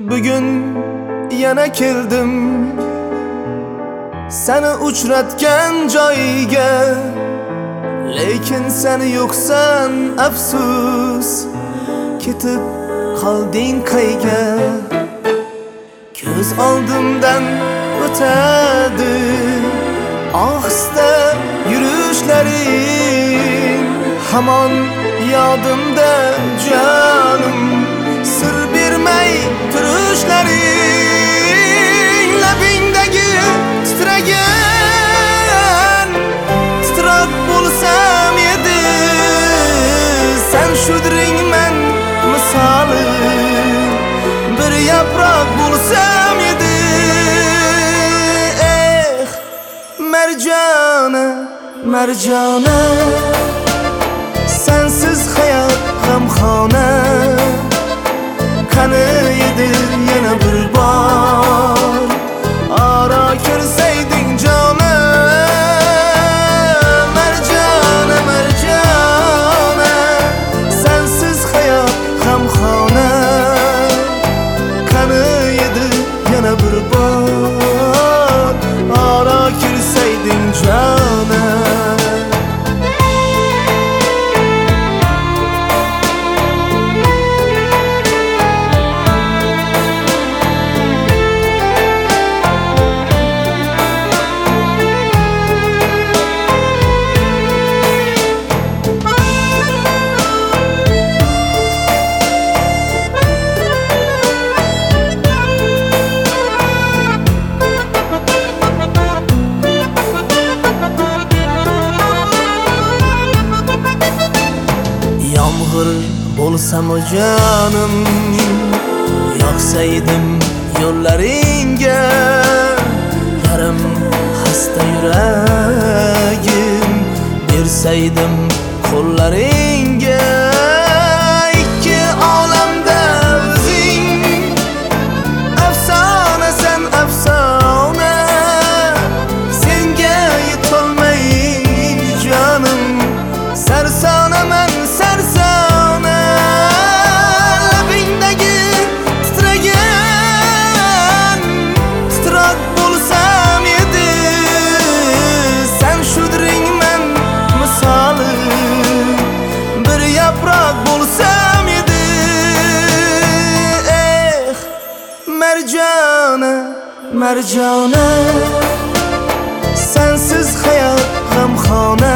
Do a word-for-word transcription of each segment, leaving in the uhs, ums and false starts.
Bugun yana keldim seni uchratgan joyiga, lekin sen yo'qsan afsus, ketib qolding qayga. Ko'z oldimdan o'tadi ohista yurishlaring, hamon yodimda jonim, sir bermay turishlaring. Labingdagi titragan titroq bo'lsam edi, sen shudring men misoli, bir yaproq bo'lsam edi. Eh Marjona, Marjona, sensiz hayot g'amxona. Qani edi yana bir bor ora kirsayding jonim. Marjona, Marjona, sensiz hayot g'amxona. Qani edi yana bir bor ora kirsayding jonim. Yomg'ir bo'lsam o jonim, yoqsaydim yo'llaringga. Yarim xasta yuragim bersaydim qo'llaringga. Ikki olamda o'zing afsona, sen afsona. Senga yetolmay jonim, sarsona men sarsona. Labingdagi titragan titroq bo'lsam edi, sen shudring men misoli, bir yaproq bo'lsam edi. Eh Marjona, Marjona, sensiz hayot g'amxona.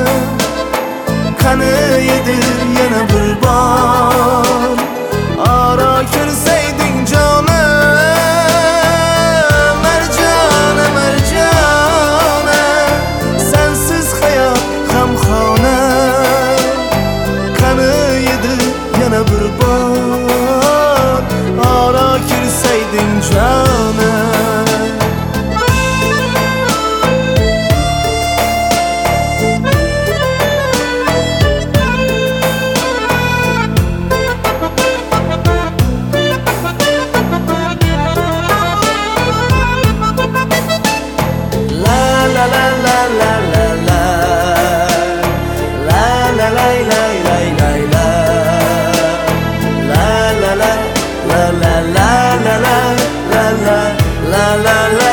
Qani edi yana bir bor ora kirsayding jonim. Marjona, Marjona, sensiz hayot g'amxona. Qani edi yana bir bor ora kirsayding jonim. La la la